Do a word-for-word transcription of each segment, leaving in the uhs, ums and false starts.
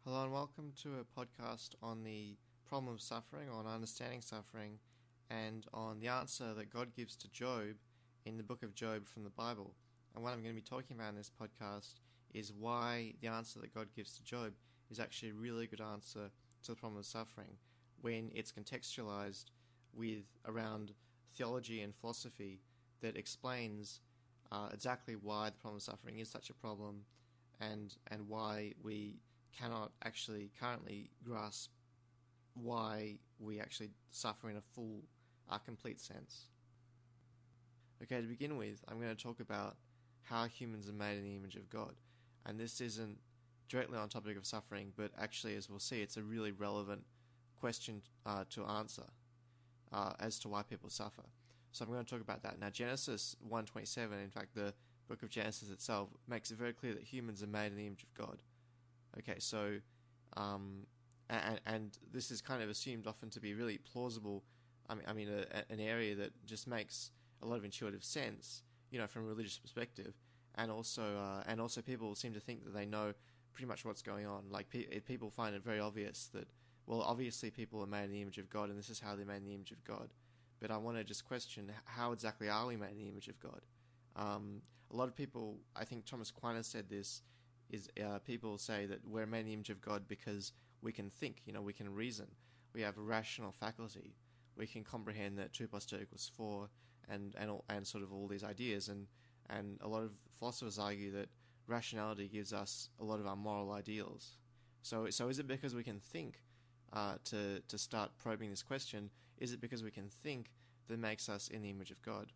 Hello and welcome to a podcast on the problem of suffering, on understanding suffering, and on the answer that God gives to Job in the book of Job from the Bible. And what I'm going to be talking about in this podcast is why the answer that God gives to Job is actually a really good answer to the problem of suffering when it's contextualized with around theology and philosophy that explains uh, exactly why the problem of suffering is such a problem and and why we cannot actually currently grasp why we actually suffer in a full, uh, complete sense. Okay, to begin with, I'm going to talk about how humans are made in the image of God. And this isn't directly on the topic of suffering, but actually, as we'll see, it's a really relevant question uh, to answer uh, as to why people suffer. So I'm going to talk about that. Now, Genesis one twenty-seven, in fact, the book of Genesis itself, makes it very clear that humans are made in the image of God. Okay, so, um, and, and this is kind of assumed often to be really plausible. I mean, I mean, a, a, an area that just makes a lot of intuitive sense, you know, from a religious perspective, and also, uh, and also, people seem to think that they know pretty much what's going on. Like, pe- people find it very obvious that, well, obviously, people are made in the image of God, and this is how they're made in the image of God. But I want to just question, how exactly are we made in the image of God? Um, a lot of people, I think Thomas Aquinas said this. Is uh, people say that we're made in the image of God because we can think, you know, we can reason. We have a rational faculty. We can comprehend that two plus two equals four, and and all, and sort of all these ideas. And and a lot of philosophers argue that rationality gives us a lot of our moral ideals. So so is it because we can think uh, to to start probing this question? Is it because we can think that makes us in the image of God?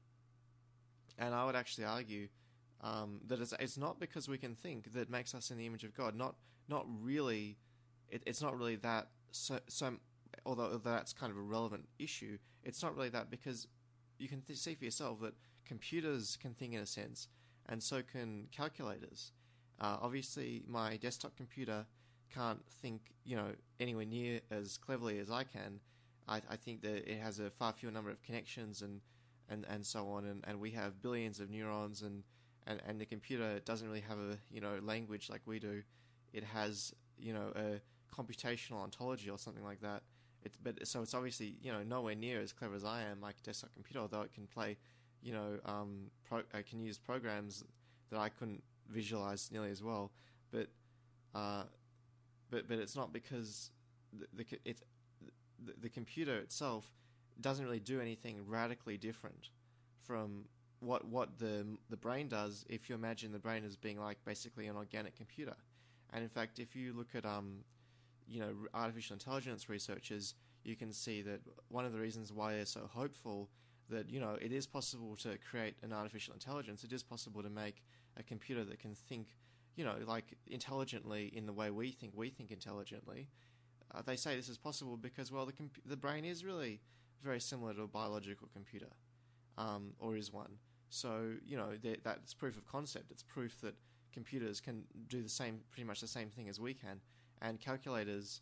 And I would actually argue Um, that it's, it's not because we can think that makes us in the image of God. Not not really. It, it's not really that. So, so although that's kind of a relevant issue, it's not really that, because you can th- see for yourself that computers can think in a sense, and so can calculators. Uh, obviously, my desktop computer can't think, you know, anywhere near as cleverly as I can. I, I think that it has a far fewer number of connections and and, and so on, and, and we have billions of neurons and. And, and the computer doesn't really have a, you know, language like we do. It has, you know, a computational ontology or something like that. It's, but so it's obviously, you know, nowhere near as clever as I am, like a desktop computer, although it can play, you know, um, pro, uh, can use programs that I couldn't visualize nearly as well. But, uh, but but it's not because the, the it's the, the computer itself doesn't really do anything radically different from what what the the brain does, if you imagine the brain as being like basically an organic computer. And in fact, if you look at um you know artificial intelligence researchers, you can see that one of the reasons why they're so hopeful that, you know, it is possible to create an artificial intelligence, it is possible to make a computer that can think, you know, like intelligently in the way we think we think intelligently. Uh, they say this is possible because, well, the comp- the brain is really very similar to a biological computer, um, or is one. So, you know, that's proof of concept. It's proof that computers can do the same, pretty much the same thing as we can. And calculators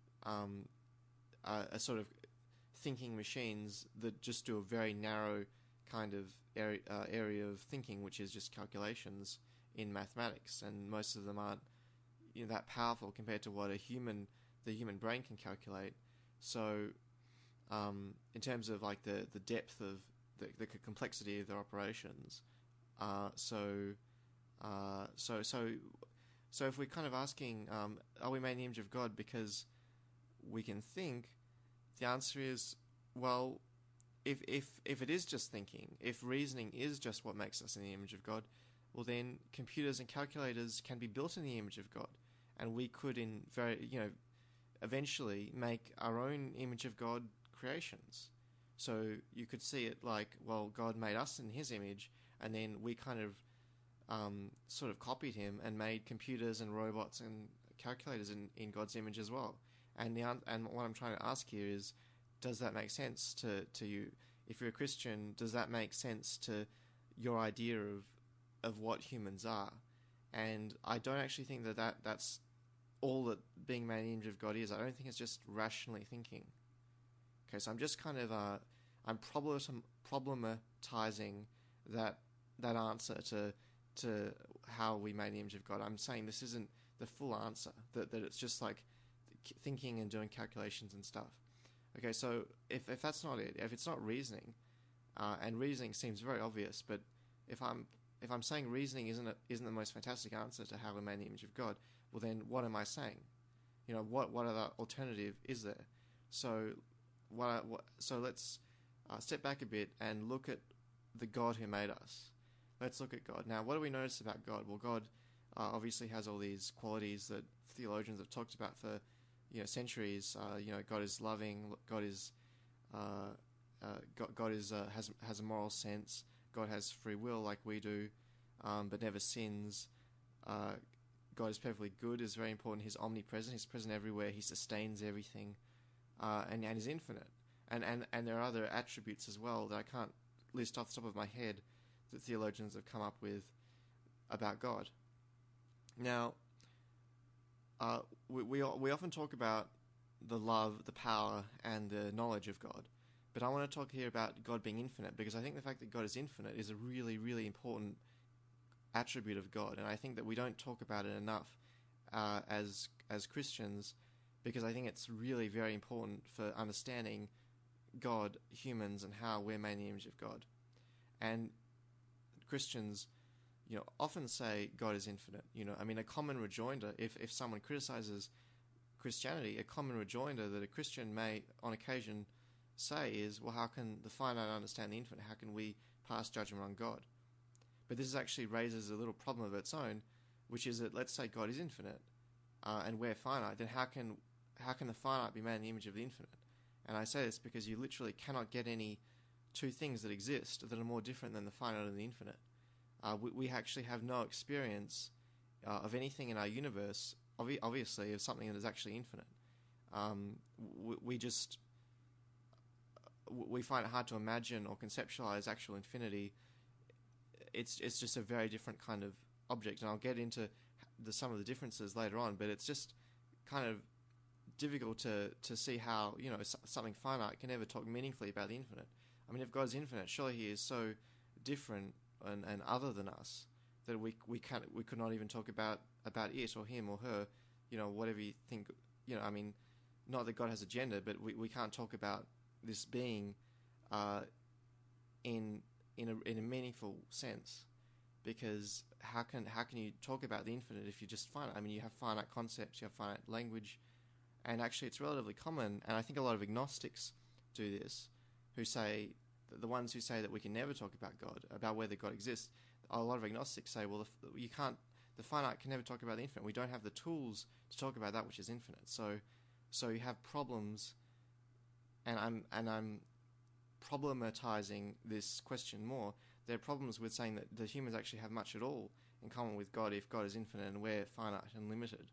um, are, are sort of thinking machines that just do a very narrow kind of area, uh, area of thinking, which is just calculations in mathematics. And most of them aren't, you know, that powerful compared to what a human, the human brain can calculate. So, um, in terms of like the, the depth of The, the complexity of their operations. Uh, so, uh, so, so, so, if we're kind of asking, um, are we made in the image of God because we can think? The answer is, well, if if if it is just thinking, if reasoning is just what makes us in the image of God, well, then computers and calculators can be built in the image of God, and we could, in very, you know, eventually make our own image of God creations. So you could see it like, well, God made us in His image, and then we kind of um, sort of copied Him and made computers and robots and calculators in, in God's image as well. And the and what I'm trying to ask here is, does that make sense to, to you? If you're a Christian, does that make sense to your idea of of what humans are? And I don't actually think that, that that's all that being made in the image of God is. I don't think it's just rationally thinking. Okay, so I'm just kind of uh, I'm problem problematizing that that answer to to how we made the image of God. I'm saying this isn't the full answer, that, that it's just like thinking and doing calculations and stuff. Okay, so if, if that's not it, if it's not reasoning, uh, and reasoning seems very obvious, but if I'm if I'm saying reasoning isn't a, isn't the most fantastic answer to how we're made in the image of God, well then what am I saying? You know, what what other alternative is there? So what, what so let's uh, step back a bit and look at the God who made us. Let's look at God. Now, what do we notice about God? Well, God uh, obviously has all these qualities that theologians have talked about for you know centuries. Uh, you know, God is loving. God is uh, uh, God, God is uh, has has a moral sense. God has free will like we do, um, but never sins. Uh, God is perfectly good. Is very important. He's omnipresent. He's present everywhere. He sustains everything, uh, and and is infinite. And and and there are other attributes as well that I can't list off the top of my head that theologians have come up with about God. Now, uh, we we we often talk about the love, the power, and the knowledge of God. But I want to talk here about God being infinite, because I think the fact that God is infinite is a really, really important attribute of God, and I think that we don't talk about it enough uh, as as Christians, because I think it's really very important for understanding God, humans, and how we're made in the image of God. And Christians, you know, often say God is infinite. You know, I mean, a common rejoinder, if if someone criticizes Christianity, a common rejoinder that a Christian may, on occasion, say is, well, how can the finite understand the infinite? How can we pass judgment on God? But this actually raises a little problem of its own, which is that let's say God is infinite, uh, and we're finite. Then how can how can the finite be made in the image of the infinite? And I say this because you literally cannot get any two things that exist that are more different than the finite and the infinite. Uh, we, we actually have no experience uh, of anything in our universe, obvi- obviously, of something that is actually infinite. Um, we, we just we find it hard to imagine or conceptualize actual infinity. It's it's just a very different kind of object, and I'll get into the, some of the differences later on. But it's just kind of difficult to to see how you know something finite can ever talk meaningfully about the infinite. I mean, if God's infinite, surely He is so different and, and other than us that we we can't we could not even talk about about it or him or her, you know, whatever you think. You know, I mean, not that God has a gender, but we, we can't talk about this being uh, in in a in a meaningful sense, because how can how can you talk about the infinite if you're just finite? I mean, you have finite concepts, you have finite language, and actually it's relatively common. And I think a lot of agnostics do this, who say the ones who say that we can never talk about God, about whether God exists. A lot of agnostics say, well, if you can't, the finite can never talk about the infinite. We don't have the tools to talk about that which is infinite. So, so you have problems. And I'm and I'm problematizing this question more. There are problems with saying that the humans actually have much at all in common with God if God is infinite and we're finite and limited.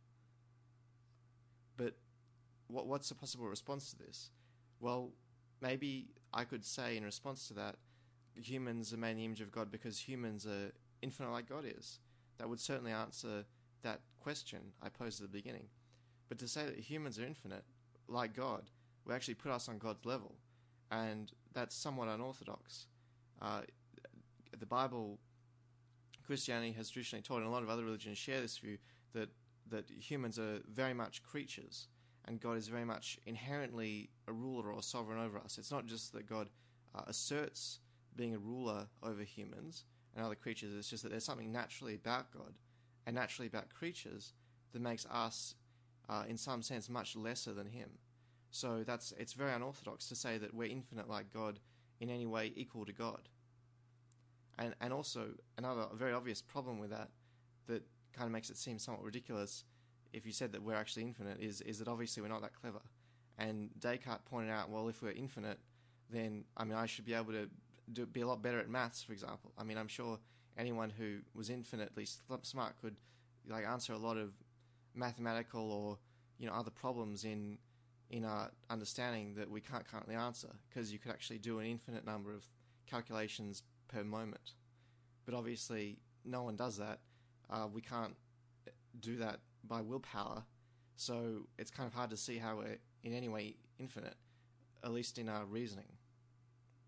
But what what's the possible response to this? Well, maybe I could say in response to that, humans are made in the image of God because humans are infinite like God is. That would certainly answer that question I posed at the beginning. But to say that humans are infinite like God would actually put us on God's level, and that's somewhat unorthodox. Uh, the Bible, Christianity has traditionally taught, and a lot of other religions share this view, that that humans are very much creatures, and God is very much inherently a ruler or sovereign over us. It's not just that God uh, asserts being a ruler over humans and other creatures, it's just that there's something naturally about God and naturally about creatures that makes us, uh, in some sense, much lesser than Him. So that's it's very unorthodox to say that we're infinite like God, in any way equal to God. And and also another very obvious problem with that, that kind of makes it seem somewhat ridiculous if you said that we're actually infinite, is is that obviously we're not that clever. And Descartes pointed out, well, if we're infinite, then I mean I should be able to do, be a lot better at maths, for example. I mean, I'm sure anyone who was infinitely smart could like answer a lot of mathematical or you know other problems in in our understanding that we can't currently answer, because you could actually do an infinite number of calculations per moment. But obviously, no one does that. Uh, we can't do that by willpower, so it's kind of hard to see how we're in any way infinite, at least in our reasoning.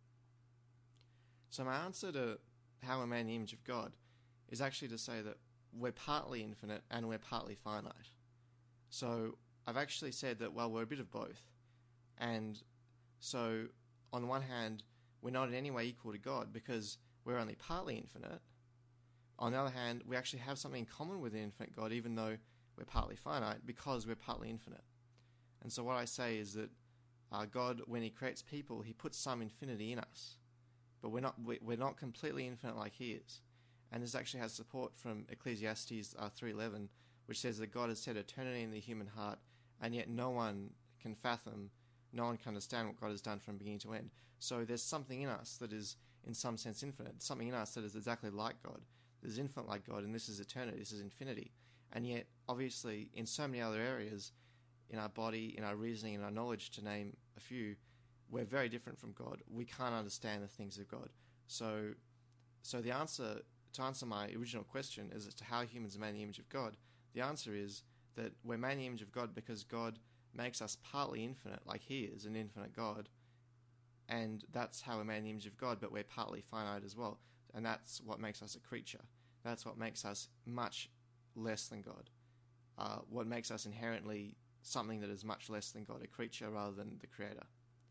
So my answer to how we're made in the image of God is actually to say that we're partly infinite and we're partly finite. So I've actually said that, well, we're a bit of both. And so on the one hand, we're not in any way equal to God because we're only partly infinite. On the other hand, we actually have something in common with the infinite God, even though we're partly finite, because we're partly infinite. And so what I say is that uh, God, when he creates people, he puts some infinity in us. But we're not we're not completely infinite like he is. And this actually has support from Ecclesiastes uh, three eleven, which says that God has set eternity in the human heart, and yet no one can fathom, no one can understand what God has done from beginning to end. So there's something in us that is, in some sense, infinite. Something in us that is exactly like God. That is infinite like God, and this is eternity, this is infinity. And yet, obviously, in so many other areas, in our body, in our reasoning, in our knowledge, to name a few, we're very different from God. We can't understand the things of God. So, so the answer, to answer my original question as to how humans are made in the image of God, the answer is that we're made in the image of God because God makes us partly infinite, like he is an infinite God, and that's how we're made in the image of God, but we're partly finite as well, and that's what makes us a creature. That's what makes us much less than God. Uh, what makes us inherently something that is much less than God, a creature rather than the creator.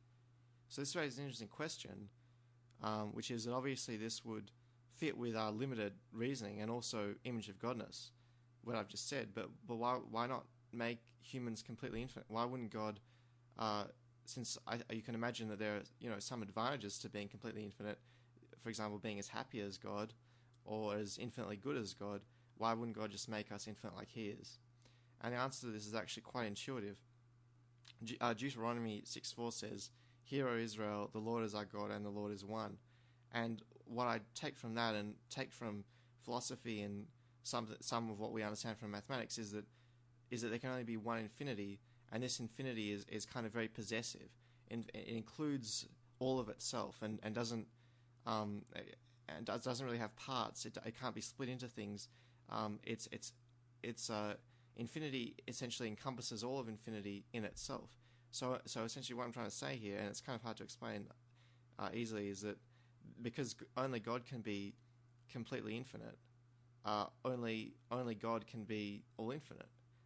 So this raises an interesting question, um, which is that obviously this would fit with our limited reasoning and also image of Godness, what I've just said, but but why why not make humans completely infinite? Why wouldn't God, uh, since I, you can imagine that there are you know some advantages to being completely infinite, for example, being as happy as God or as infinitely good as God, why wouldn't God just make us infinite like he is? And the answer to this is actually quite intuitive. De- uh, Deuteronomy six four says, "Hear, O Israel, the Lord is our God and the Lord is one." And what I take from that and take from philosophy and some some of what we understand from mathematics is that is that there can only be one infinity, and this infinity is, is kind of very possessive. It, it includes all of itself and, and doesn't um, and does, doesn't really have parts. It, it can't be split into things. Um, it's it's it's uh, infinity essentially encompasses all of infinity in itself. So so essentially what I'm trying to say here, and it's kind of hard to explain uh, easily, is that because only God can be completely infinite, uh, only only God can be all infinite.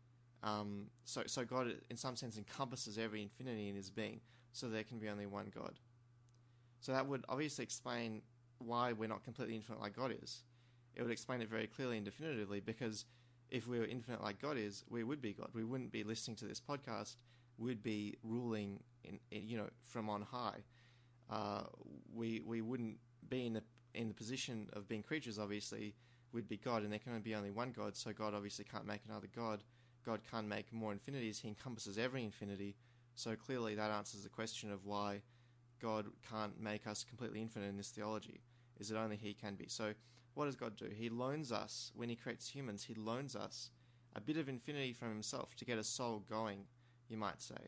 Um, so so God, in some sense, encompasses every infinity in his being, so there can be only one God. So that would obviously explain why we're not completely infinite like God is. It would explain it very clearly and definitively, because if we were infinite like God is, we would be God. We wouldn't be listening to this podcast. We'd be ruling, in, in you know, from on high. Uh, we we wouldn't be in the in the position of being creatures. Obviously, we'd be God, and there can only be only one God. So God obviously can't make another God. God can't make more infinities. He encompasses every infinity. So clearly, that answers the question of why God can't make us completely infinite in this theology. Is that only he can be? So what does God do? He loans us, when he creates humans, he loans us a bit of infinity from himself to get a soul going, you might say,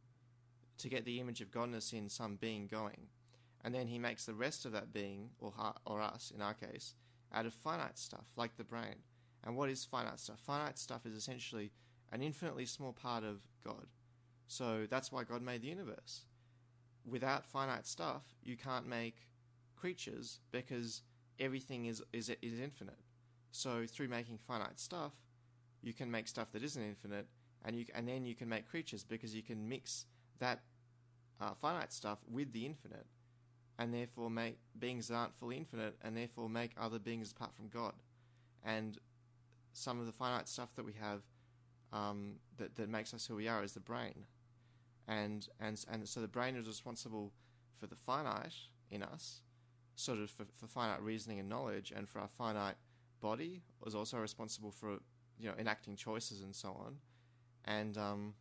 to get the image of Godness in some being going. And then he makes the rest of that being, or or us in our case, out of finite stuff, like the brain. And what is finite stuff? Finite stuff is essentially an infinitely small part of God. So that's why God made the universe. Without finite stuff, you can't make creatures, because everything is, is is infinite. So through making finite stuff, you can make stuff that isn't infinite, and you and then you can make creatures, because you can mix that uh, finite stuff with the infinite, and therefore make beings that aren't fully infinite, and therefore make other beings apart from God. And some of the finite stuff that we have um, that that makes us who we are is the brain, and and and so the brain is responsible for the finite in us, sort of for, for finite reasoning and knowledge, and for our finite body is also responsible for you know enacting choices and so on, and um,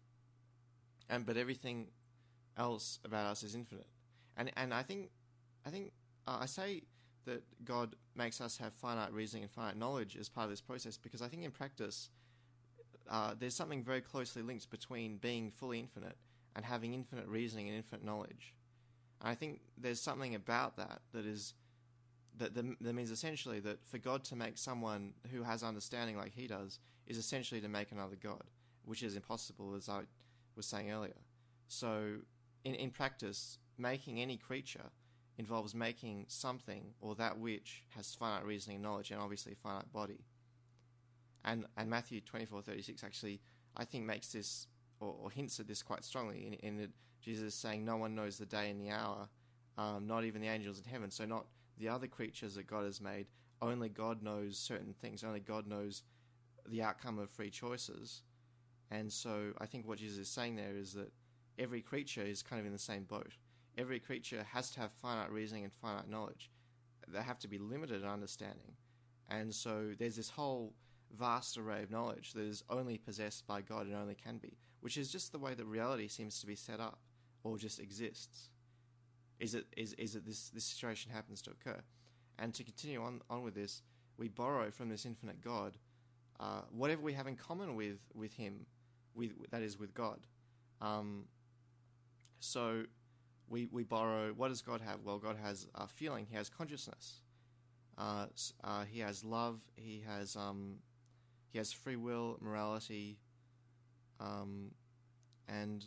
and but everything else about us is infinite, and and I think I think uh, I say that God makes us have finite reasoning and finite knowledge as part of this process, because I think in practice uh, there's something very closely linked between being fully infinite and having infinite reasoning and infinite knowledge. And I think there's something about that that is that, that, that means essentially that for God to make someone who has understanding like he does is essentially to make another God, which is impossible, as I was saying earlier. So in, in practice, making any creature involves making something or that which has finite reasoning and knowledge, and obviously a finite body. And and Matthew twenty-four thirty-six actually, I think, makes this, or, or hints at this quite strongly, in, in that Jesus is saying no one knows the day and the hour, um, not even the angels in heaven. So not the other creatures that God has made. Only God knows certain things. Only God knows the outcome of free choices. And so I think what Jesus is saying there is that every creature is kind of in the same boat. Every creature has to have finite reasoning and finite knowledge. They have to be limited in understanding. And so there's this whole vast array of knowledge that is only possessed by God and only can be, which is just the way that reality seems to be set up, or just exists. Is it is is it this this situation happens to occur? And to continue on, on with this, we borrow from this infinite God uh, whatever we have in common with with Him, with that is with God. Um, so we we borrow. What does God have? Well, God has a feeling. He has consciousness. Uh, uh, he has love. He has um, he has free will, morality, um, and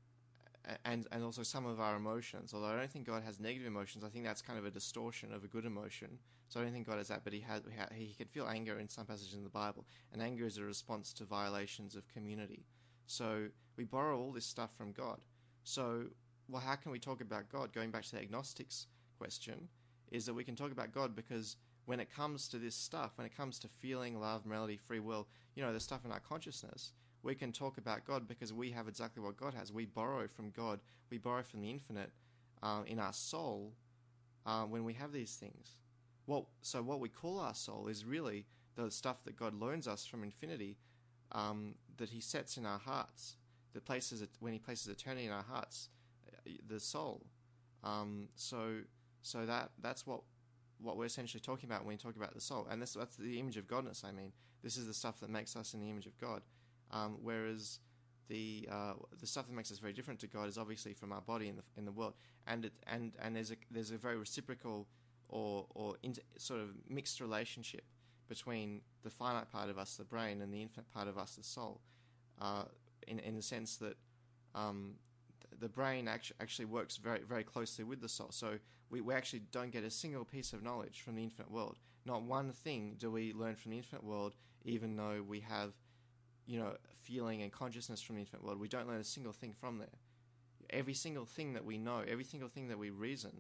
and and also some of our emotions. Although I don't think God has negative emotions, I think that's kind of a distortion of a good emotion. So I don't think God has that, but he has he can feel anger in some passages in the Bible, and anger is a response to violations of community. So we borrow all this stuff from God. So well, how can we talk about God? Going back to the agnostics question, is that we can talk about God because when it comes to this stuff, when it comes to feeling, love, morality, free will, you know, the stuff in our consciousness, we can talk about God because we have exactly what God has. We borrow from God. We borrow from the infinite uh, in our soul uh, when we have these things. Well, so what we call our soul is really the stuff that God loans us from infinity, um, that He sets in our hearts, that places it, when He places eternity in our hearts, the soul. Um, so so that that's what what we're essentially talking about when we talk about the soul, and this, that's the image of Godness. I mean, this is the stuff that makes us in the image of God. Um, whereas the uh, the stuff that makes us very different to God is obviously from our body in the in the world, and it, and and there's a there's a very reciprocal or or inter, sort of mixed relationship between the finite part of us, the brain, and the infinite part of us, the soul, uh, in in the sense that um, the brain actually actually works very very closely with the soul. So we, we actually don't get a single piece of knowledge from the infinite world. Not one thing do we learn from the infinite world, even though we have, you know, feeling and consciousness from the infinite world. We don't learn a single thing from there. Every single thing that we know, every single thing that we reason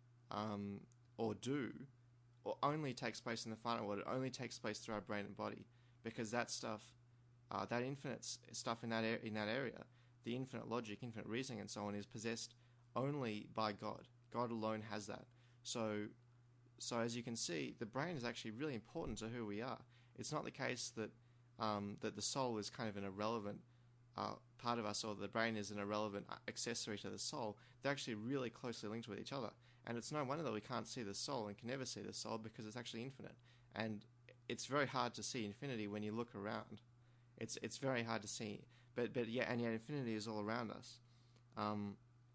um, or do, or only takes place in the finite world. It only takes place through our brain and body, because that stuff, uh, that infinite stuff in that er- in that area, the infinite logic, infinite reasoning, and so on, is possessed only by God. God alone has that. So, so as you can see, the brain is actually really important to who we are. It's not the case that Um, that the soul is kind of an irrelevant uh, part of us, or the brain is an irrelevant accessory to the soul. They're actually really closely linked with each other. And it's no wonder that we can't see the soul and can never see the soul, because it's actually infinite. And it's very hard to see infinity when you look around. It's it's very hard to see. But but yeah, and yet infinity is all around us. Um,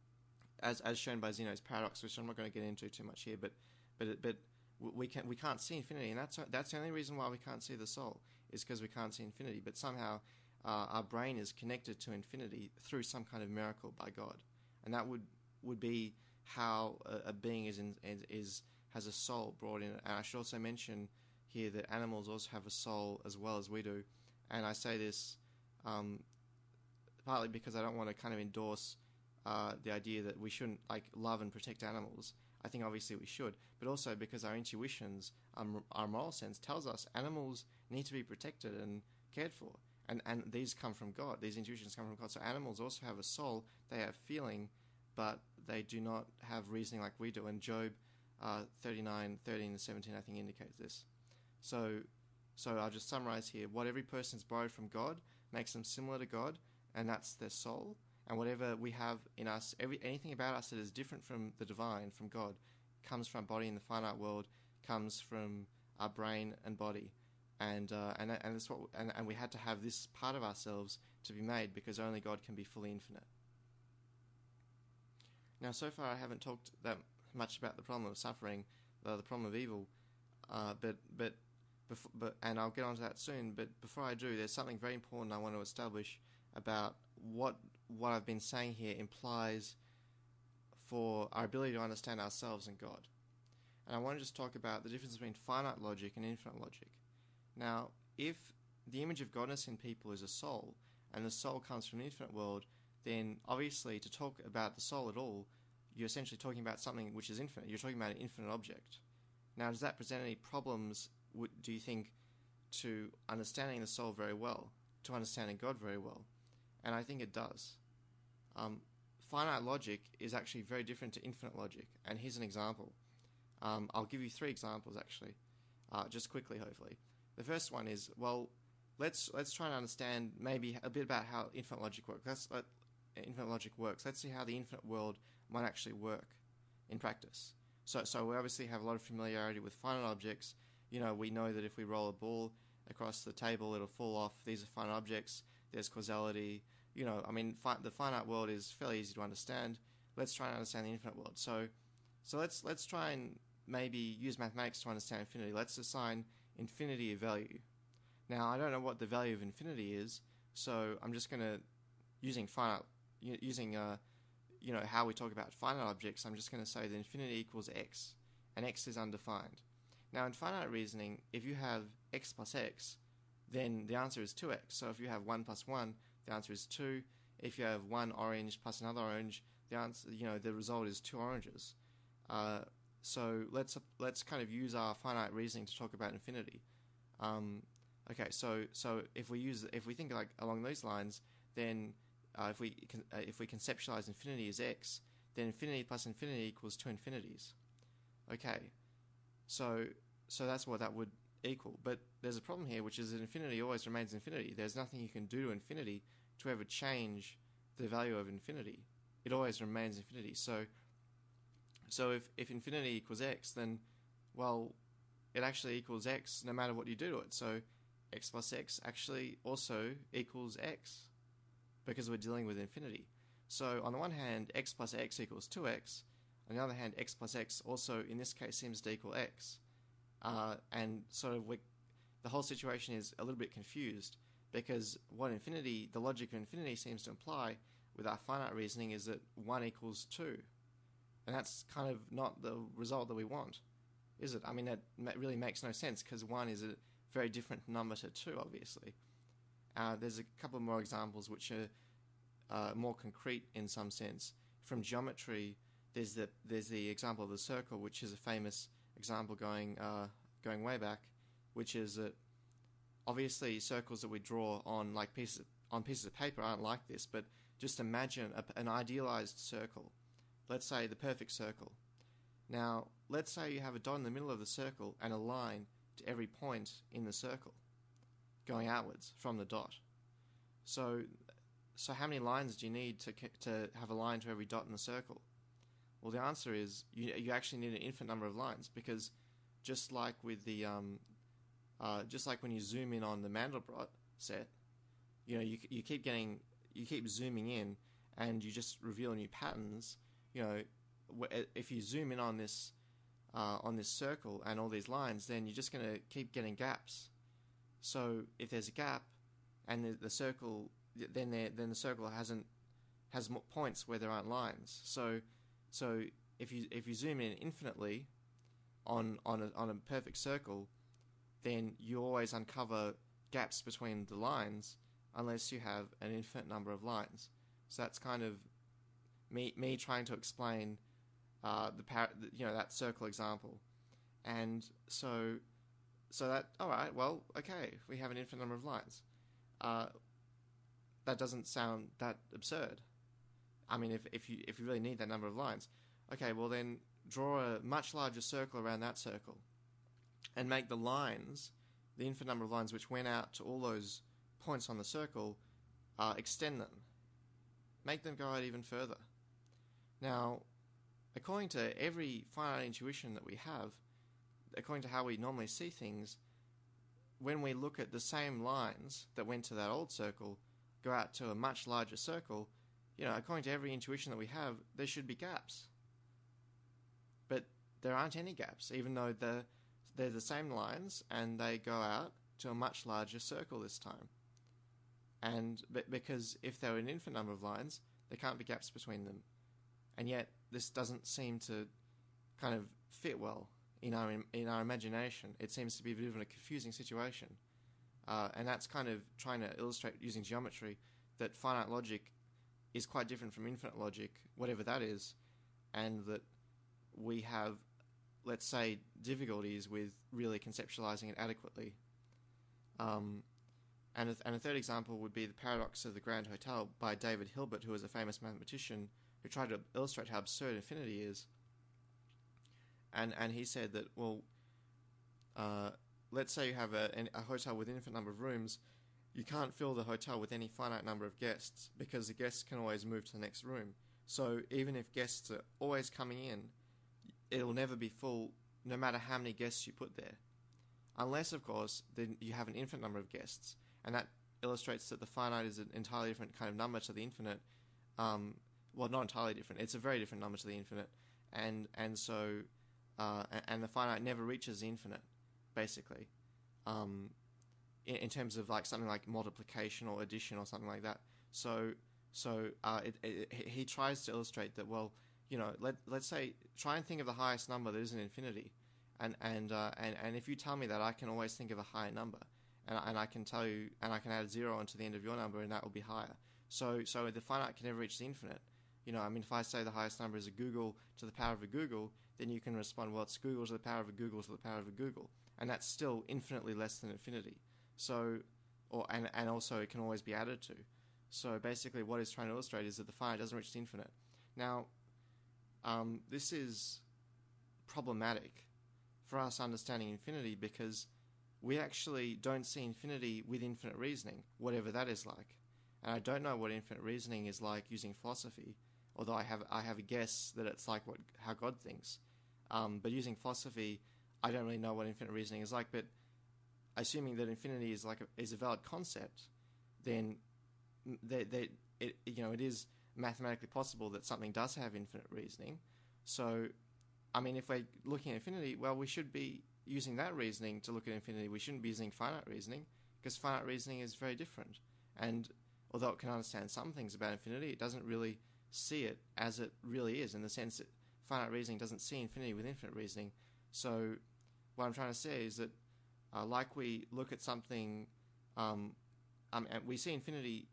as as shown by Zeno's paradox, which I'm not going to get into too much here, but but but we can we can't see infinity, and that's that's the only reason why we can't see the soul, is because we can't see infinity. But somehow uh, our brain is connected to infinity through some kind of miracle by God, and that would would be how a, a being is in, is has a soul brought in. And I should also mention here that animals also have a soul as well as we do, and I say this um, partly because I don't want to kind of endorse uh, the idea that we shouldn't like love and protect animals. I think obviously we should, but also because our intuitions, um, our moral sense tells us animals need to be protected and cared for. And and these come from God. These intuitions come from God. So animals also have a soul. They have feeling, but they do not have reasoning like we do. And Job uh, thirty-nine, thirteen and seventeen, I think, indicates this. So, so I'll just summarize here. What every person's borrowed from God makes them similar to God, and that's their soul. And whatever we have in us, every anything about us that is different from the divine, from God, comes from our body in the finite world, comes from our brain and body, and uh, and and that's what and, and we had to have this part of ourselves to be made, because only God can be fully infinite. Now, so far I haven't talked that much about the problem of suffering, uh, the problem of evil, uh, but but before, but and I'll get onto that soon. But before I do, there's something very important I want to establish about what what I've been saying here implies for our ability to understand ourselves and God. And I want to just talk about the difference between finite logic and infinite logic. Now, if the image of godness in people is a soul, and the soul comes from an infinite world, then obviously to talk about the soul at all, you're essentially talking about something which is infinite. You're talking about an infinite object. Now, does that present any problems, do you think, to understanding the soul very well, to understanding God very well? And I think it does. Um, finite logic is actually very different to infinite logic, and here's an example. Um, I'll give you three examples, actually, uh, just quickly, hopefully. The first one is, well, let's let's try and understand maybe a bit about how infinite logic works. Let's, let, infinite logic works. Let's see how the infinite world might actually work in practice. So, so we obviously have a lot of familiarity with finite objects. You know, we know that if we roll a ball across the table, it'll fall off. These are finite objects. There's causality. You know, I mean, fi- the finite world is fairly easy to understand. Let's try and understand the infinite world. So, so let's let's try and maybe use mathematics to understand infinity. Let's assign infinity a value. Now, I don't know what the value of infinity is, so I'm just going to, using finite, using uh, you know, how we talk about finite objects, I'm just going to say that infinity equals x, and x is undefined. Now, in finite reasoning, if you have x plus x, then the answer is two x. So if you have one plus one, the answer is two. If you have one orange plus another orange, the answer, you know, the result is two oranges. Uh, so let's let's kind of use our finite reasoning to talk about infinity. Um, okay, so so if we use if we think like along those lines, then uh, if we can, uh, if we conceptualize infinity as x, then infinity plus infinity equals two infinities. Okay, so so that's what that would equal. But there's a problem here, which is that infinity always remains infinity. There's nothing you can do to infinity to ever change the value of infinity. It always remains infinity. So so if, if infinity equals x, then, well, it actually equals x no matter what you do to it. So x plus x actually also equals x because we're dealing with infinity. So on the one hand, x plus x equals two x. On the other hand, x plus x also, in this case, seems to equal x. Uh, and sort of we, the whole situation is a little bit confused because what infinity, the logic of infinity seems to imply with our finite reasoning is that one equals two. And that's kind of not the result that we want, is it? I mean, that really makes no sense because one is a very different number to two, obviously. Uh, there's a couple more examples which are uh, more concrete in some sense. From geometry, there's the there's the example of the circle, which is a famous example going uh, going way back, which is that obviously circles that we draw on like pieces on pieces of paper aren't like this, but just imagine a, an idealized circle. Let's say the perfect circle. Now, let's say you have a dot in the middle of the circle and a line to every point in the circle, going outwards from the dot. So, so how many lines do you need to to have a line to every dot in the circle? Well, the answer is you you actually need an infinite number of lines because, just like with the um, uh, just like when you zoom in on the Mandelbrot set, you know you you keep getting you keep zooming in and you just reveal new patterns. You know, if you zoom in on this uh, on this circle and all these lines, then you're just going to keep getting gaps. So if there's a gap, and the, the circle, then there, then the circle hasn't has more points where there aren't lines. So so if you if you zoom in infinitely on on a, on a perfect circle, then you always uncover gaps between the lines unless you have an infinite number of lines. So that's kind of me me trying to explain uh, the par- you know that circle example, and so so that all right, well, okay, we have an infinite number of lines. Uh, that doesn't sound that absurd. I mean, if if you if you really need that number of lines, okay, well then draw a much larger circle around that circle, and make the lines, the infinite number of lines which went out to all those points on the circle, uh, extend them, make them go out even further. Now, according to every finite intuition that we have, according to how we normally see things, when we look at the same lines that went to that old circle, go out to a much larger circle, you know, according to every intuition that we have, there should be gaps. But there aren't any gaps, even though they're, they're the same lines and they go out to a much larger circle this time. And because if there were an infinite number of lines, there can't be gaps between them. And yet, this doesn't seem to kind of fit well in our in our imagination. It seems to be a bit of a confusing situation. Uh, and that's kind of trying to illustrate using geometry that finite logic is quite different from infinite logic, whatever that is, and that we have, let's say, difficulties with really conceptualizing it adequately. Um, and, a, and a third example would be The Paradox of the Grand Hotel by David Hilbert, who is a famous mathematician who tried to illustrate how absurd infinity is. And and he said that, well, uh, let's say you have a, a hotel with an infinite number of rooms, you can't fill the hotel with any finite number of guests because the guests can always move to the next room. So even if guests are always coming in, it'll never be full no matter how many guests you put there. Unless, of course, then you have an infinite number of guests. And that illustrates that the finite is an entirely different kind of number to the infinite. Um, well, not entirely different. It's a very different number to the infinite. And and so, uh, and the finite never reaches the infinite, basically. Um, in, in terms of like something like multiplication or addition or something like that. So, so uh, it, it, he tries to illustrate that, well, you know, let, let's say, try and think of the highest number that isn't infinity. And and, uh, and and if you tell me that, I can always think of a higher number. And, and I can tell you, and I can add zero onto the end of your number, and that will be higher. So so the finite can never reach the infinite. You know, I mean, if I say the highest number is a Google to the power of a Google, then you can respond, well, it's Google to the power of a Google to the power of a Google. And that's still infinitely less than infinity. So, or and, and also it can always be added to. So basically what he's trying to illustrate is that the finite doesn't reach the infinite. Now, um, this is problematic for us understanding infinity because we actually don't see infinity with infinite reasoning, whatever that is like. And I don't know what infinite reasoning is like using philosophy, although I have I have a guess that it's like what how God thinks. Um, but using philosophy, I don't really know what infinite reasoning is like. But assuming that infinity is like a, is a valid concept, then they, they, it you know it is mathematically possible that something does have infinite reasoning. So, I mean, if we're looking at infinity, well, we should be using that reasoning to look at infinity. We shouldn't be using finite reasoning because finite reasoning is very different. And although it can understand some things about infinity, it doesn't really see it as it really is, in the sense that finite reasoning doesn't see infinity with infinite reasoning. So what I'm trying to say is that uh, like we look at something, um, um, and we see infinity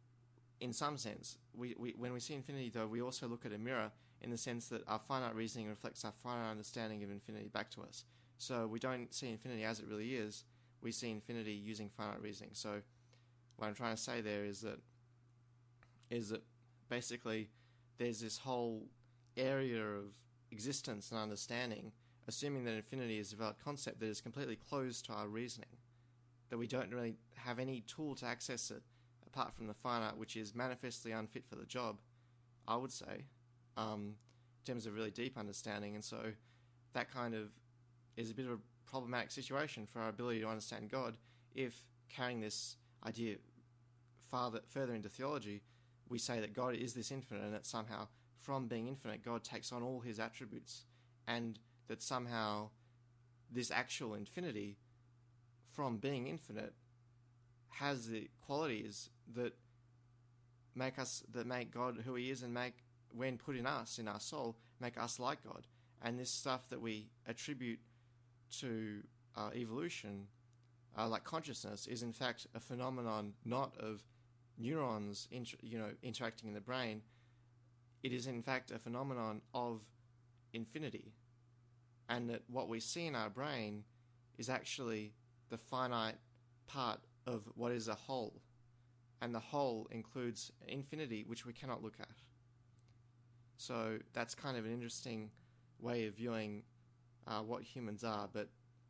in some sense. We, we when we see infinity, though, we also look at a mirror in the sense that our finite reasoning reflects our finite understanding of infinity back to us. So we don't see infinity as it really is. We see infinity using finite reasoning. So what I'm trying to say there is that is that basically there's this whole area of existence and understanding, assuming that infinity is a valid concept, that is completely closed to our reasoning, that we don't really have any tool to access it apart from the finite, which is manifestly unfit for the job, I would say, um, in terms of really deep understanding. And so that kind of is a bit of a problematic situation for our ability to understand God if, carrying this idea farther, further into theology, we say that God is this infinite and that somehow from being infinite God takes on all his attributes, and that somehow this actual infinity from being infinite has the qualities that make us, that make God who he is, and make, when put in us, in our soul, make us like God. And this stuff that we attribute to uh, evolution, uh, like consciousness, is in fact a phenomenon not of neurons inter- you know, interacting in the brain. It is in fact a phenomenon of infinity. And that what we see in our brain is actually the finite part of what is a whole. And the whole includes infinity, which we cannot look at. So that's kind of an interesting way of viewing uh, what humans are. But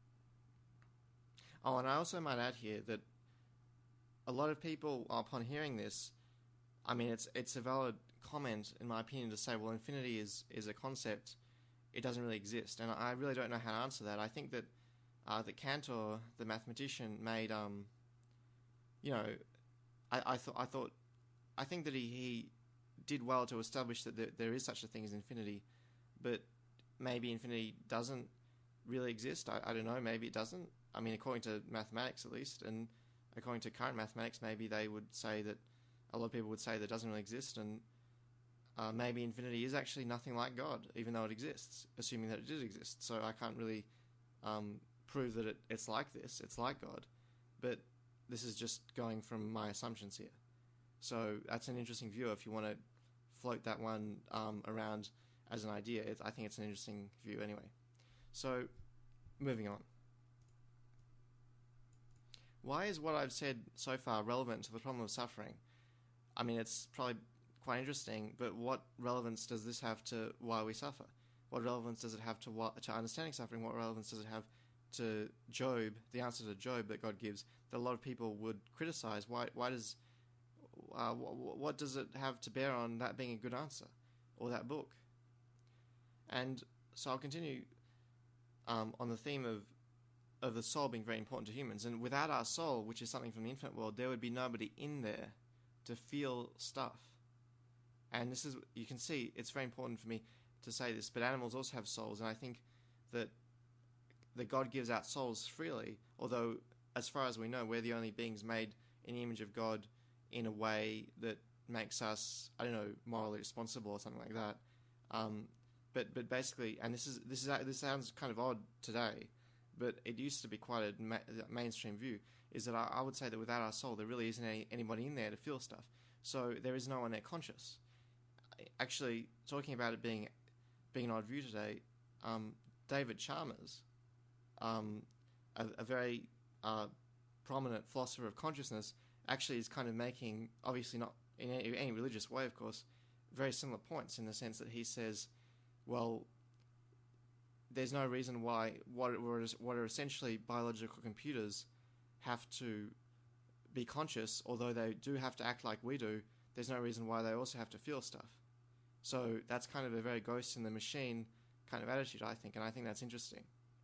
oh, and I also might add here that a lot of people, upon hearing this, I mean, it's it's a valid comment, in my opinion, to say, well, infinity is, is a concept. It doesn't really exist. And I really don't know how to answer that. I think that uh, that Cantor, the mathematician, made, um, you know, I, I thought, I thought, I think that he, he did well to establish that there, there is such a thing as infinity, but maybe infinity doesn't really exist. I, I don't know, maybe it doesn't. I mean, according to mathematics at least, and according to current mathematics, maybe they would say that, a lot of people would say that it doesn't really exist, and uh, maybe infinity is actually nothing like God, even though it exists, assuming that it did exist. So I can't really um, prove that it, it's like this, it's like God. But this is just going from my assumptions here. So that's an interesting view if you want to float that one um, around as an idea. It's, I think it's an interesting view anyway. So, moving on. Why is what I've said so far relevant to the problem of suffering? I mean, it's probably quite interesting, but what relevance does this have to why we suffer? What relevance does it have to what, to understanding suffering? What relevance does it have to Job, the answer to Job that God gives, that a lot of people would criticize? Why, why does, uh, what, what does it have to bear on that being a good answer, or that book? And so I'll continue um, on the theme of of the soul being very important to humans. And without our soul, which is something from the infinite world, there would be nobody in there to feel stuff. And this is, you can see, it's very important for me to say this, but animals also have souls, and I think that that God gives out souls freely, although as far as we know, we're the only beings made in the image of God in a way that makes us, I don't know, morally responsible or something like that. Um, but but basically, and this is this is this sounds kind of odd today, but it used to be quite a ma- mainstream view, is that I, I would say that without our soul, there really isn't any, anybody in there to feel stuff. So there is no one there conscious. Actually, talking about it being being an odd view today, um, David Chalmers, um, a, a very uh, prominent philosopher of consciousness, actually is kind of making, obviously not in any, any religious way, of course, very similar points in the sense that he says, well, there's no reason why what are, what are essentially biological computers have to be conscious, although they do have to act like we do. There's no reason why they also have to feel stuff. So that's kind of a very ghost in the machine kind of attitude, I think, and I think that's interesting.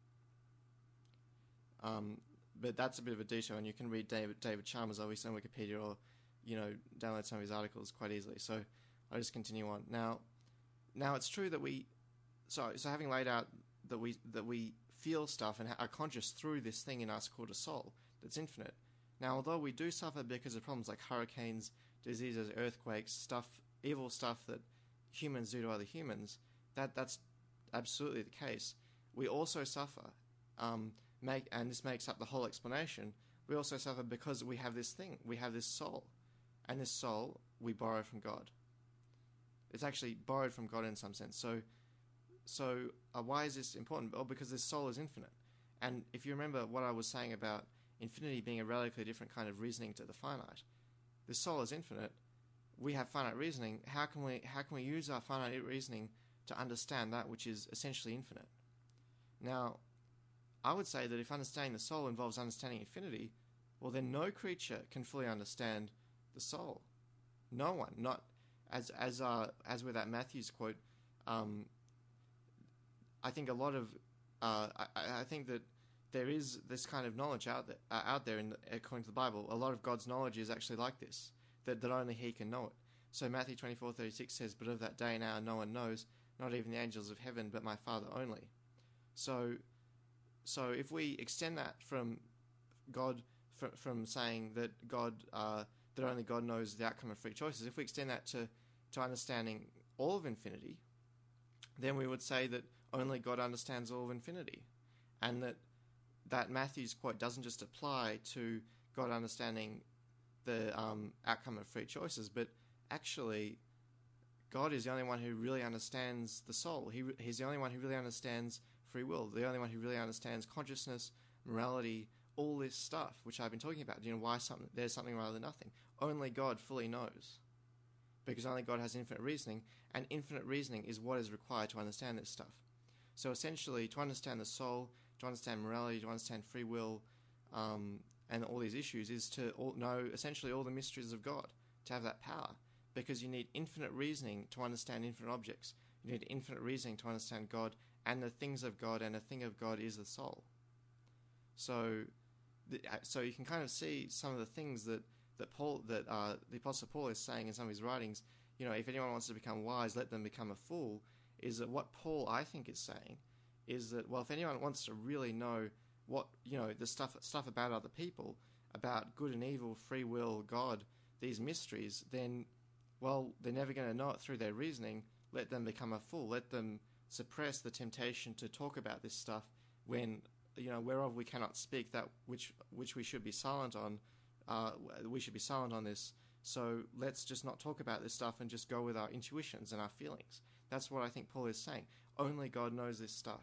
Um, but that's a bit of a detail, and you can read David David Chalmers obviously on Wikipedia, or you know, download some of his articles quite easily. So I'll just continue on. Now, now it's true that we, so so having laid out that we that we feel stuff and are conscious through this thing in us called a soul that's infinite. Now, although we do suffer because of problems like hurricanes, diseases, earthquakes, stuff, evil stuff that humans do to other humans, that that's absolutely the case. We also suffer, um, make and this makes up the whole explanation. We also suffer because we have this thing, we have this soul, and this soul we borrow from God. It's actually borrowed from God in some sense. So, so uh, why is this important? Oh, because this soul is infinite. And if you remember what I was saying about infinity being a radically different kind of reasoning to the finite, the soul is infinite. We have finite reasoning. How can we how can we use our finite reasoning to understand that which is essentially infinite? Now, I would say that if understanding the soul involves understanding infinity, well then no creature can fully understand the soul. No one. Not as as uh, as with that Matthews quote. Um, I think a lot of uh, I, I think that there is this kind of knowledge out there, uh, out there in the, according to the Bible. A lot of God's knowledge is actually like this, that, that only He can know it. So Matthew twenty-four thirty-six says, "But of that day and hour no one knows, not even the angels of heaven, but my Father only." So, so if we extend that from God, from, from saying that God, uh, that only God knows the outcome of free choices, if we extend that to, to understanding all of infinity, then we would say that only God understands all of infinity, and that that Matthew's quote doesn't just apply to God understanding the um, outcome of free choices, but actually God is the only one who really understands the soul. He He's the only one who really understands free will, the only one who really understands consciousness, morality, all this stuff, which I've been talking about. You know, why something there's something rather than nothing. Only God fully knows, because only God has infinite reasoning, and infinite reasoning is what is required to understand this stuff. So essentially, to understand the soul, to understand morality, to understand free will, um, and all these issues, is to all, know essentially all the mysteries of God, to have that power, because you need infinite reasoning to understand infinite objects. You need infinite reasoning to understand God and the things of God, and the thing of God is the soul. So, the, so you can kind of see some of the things that that Paul, that uh, the Apostle Paul is saying in some of his writings. You know, if anyone wants to become wise, let them become a fool. Is that what Paul, I think, is saying? Is that, well, if anyone wants to really know what, you know, the stuff stuff about other people, about good and evil, free will, God, these mysteries, then, well, they're never going to know it through their reasoning. Let them become a fool. Let them suppress the temptation to talk about this stuff when, you know, whereof we cannot speak, that which which we should be silent on, uh, we should be silent on this. So let's just not talk about this stuff and just go with our intuitions and our feelings. That's what I think Paul is saying. Only God knows this stuff.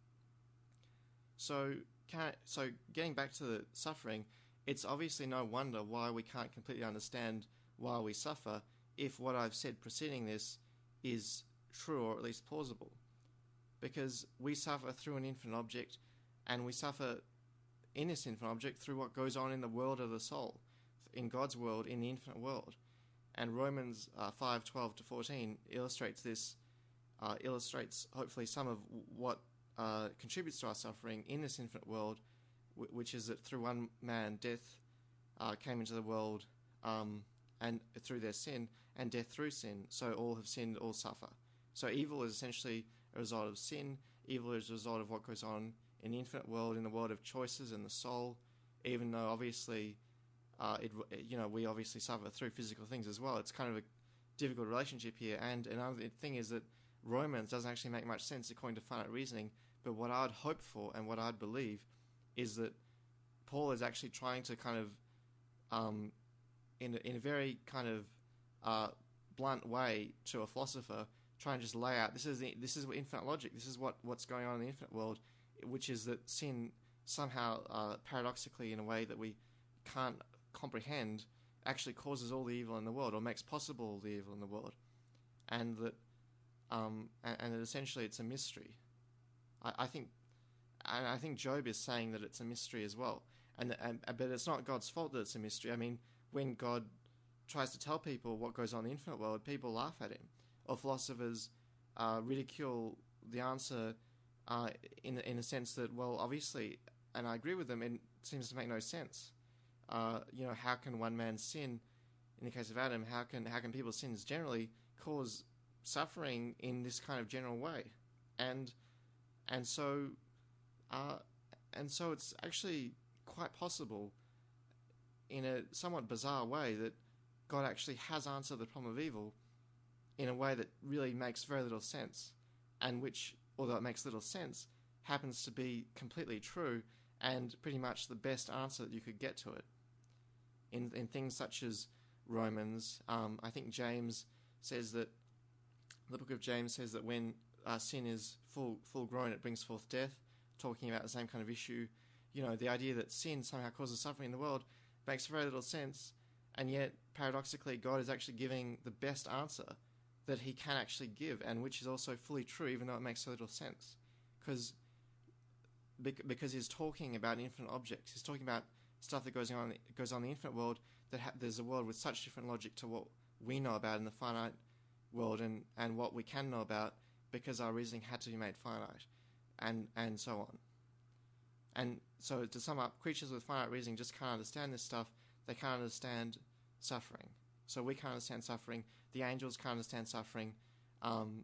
So, can, so getting back to the suffering, it's obviously no wonder why we can't completely understand why we suffer if what I've said preceding this is true, or at least plausible. Because we suffer through an infinite object, and we suffer in this infinite object through what goes on in the world of the soul, in God's world, in the infinite world. And Romans uh, five twelve to fourteen illustrates this, uh, illustrates hopefully some of what uh, contributes to our suffering in this infinite world, w- which is that through one man death uh, came into the world, um, and through their sin, and death through sin, so all have sinned, all suffer. So evil is essentially a result of sin. Evil is a result of what goes on in the infinite world, in the world of choices and the soul, even though obviously uh, it, you know, we obviously suffer through physical things as well. It's kind of a difficult relationship here. And another thing is that Romans doesn't actually make much sense according to finite reasoning, but what I'd hope for and what I'd believe is that Paul is actually trying to kind of, um, in, a, in a very kind of uh, blunt way to a philosopher, try and just lay out, this is the, this is infinite logic, this is what, what's going on in the infinite world, which is that sin somehow, uh, paradoxically, in a way that we can't comprehend, actually causes all the evil in the world, or makes possible all the evil in the world, and that, um, and, and that essentially it's a mystery. I, I think, and I think Job is saying that it's a mystery as well, and, and but it's not God's fault that it's a mystery. I mean, when God tries to tell people what goes on in the infinite world, people laugh at him, or philosophers uh, ridicule the answer uh, in in a sense that, well, obviously, and I agree with them, it seems to make no sense. Uh, you know, how can one man's sin, in the case of Adam, how can how can people's sins generally cause suffering in this kind of general way, and and so uh, and so it's actually quite possible, in a somewhat bizarre way, that God actually has answered the problem of evil in a way that really makes very little sense, and which, although it makes little sense, happens to be completely true and pretty much the best answer that you could get to it. In in things such as Romans, um, I think James says that, the book of James says that when uh, sin is full full grown, it brings forth death, talking about the same kind of issue. You know, the idea that sin somehow causes suffering in the world makes very little sense, and yet, paradoxically, God is actually giving the best answer that he can actually give, and which is also fully true, even though it makes so little sense. Because because he's talking about infinite objects. He's talking about stuff that goes on goes on in the infinite world, that ha- there's a world with such different logic to what we know about in the finite world, and, and what we can know about, because our reasoning had to be made finite, and, and so on. And so, to sum up, creatures with finite reasoning just can't understand this stuff. They can't understand suffering. So we can't understand suffering. The angels can't understand suffering. Um,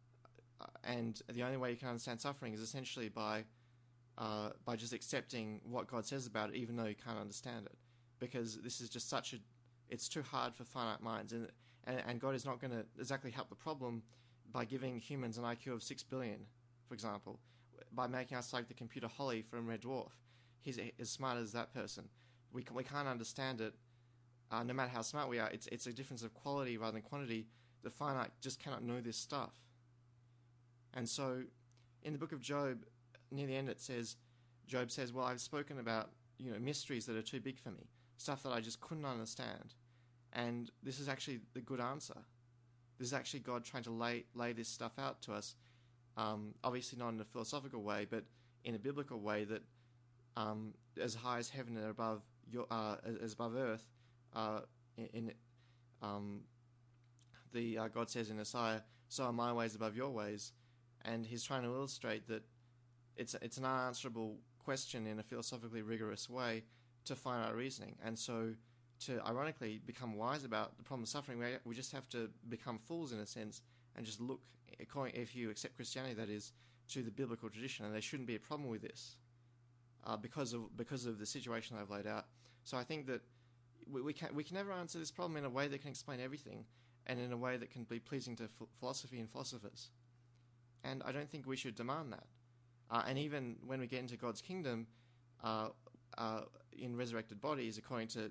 and the only way you can understand suffering is essentially by uh, by just accepting what God says about it, even though you can't understand it. Because this is just such a... It's too hard for finite minds. And, and, and God is not going to exactly help the problem by giving humans an I Q of six billion, for example, by making us like the computer Holly from Red Dwarf. He's as smart as that person. We, can, we can't understand it. Uh, no matter how smart we are, it's it's a difference of quality rather than quantity. The finite just cannot know this stuff. And so, in the book of Job, near the end it says, Job says, well, I've spoken about, you know, mysteries that are too big for me, stuff that I just couldn't understand. And this is actually the good answer. This is actually God trying to lay lay this stuff out to us, um, obviously not in a philosophical way, but in a biblical way, that um, as high as heaven and above your, uh, as above earth, Uh, in, in um, the uh, God says in Isaiah, so are my ways above your ways, and he's trying to illustrate that it's it's an unanswerable question in a philosophically rigorous way to finite reasoning, and so to ironically become wise about the problem of suffering, we we just have to become fools in a sense and just look, if you accept Christianity, that is, to the biblical tradition, and there shouldn't be a problem with this uh, because of because of the situation I've laid out. So I think that We, we can we can never answer this problem in a way that can explain everything, and in a way that can be pleasing to ph- philosophy and philosophers. And I don't think we should demand that. Uh, and even when we get into God's kingdom, uh, uh, in resurrected bodies, according to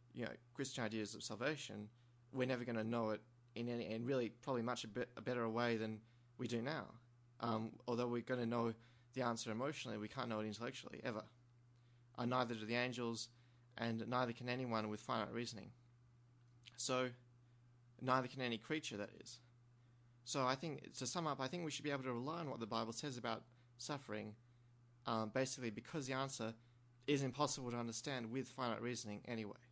you know, Christian ideas of salvation, we're never going to know it in any, and really probably much a, bit, a better way than we do now. Um, although we're going to know the answer emotionally, we can't know it intellectually, ever. Uh, neither do the angels, and neither can anyone with finite reasoning. So, neither can any creature, that is. So I think, to sum up, I think we should be able to rely on what the Bible says about suffering, um, basically because the answer is impossible to understand with finite reasoning anyway.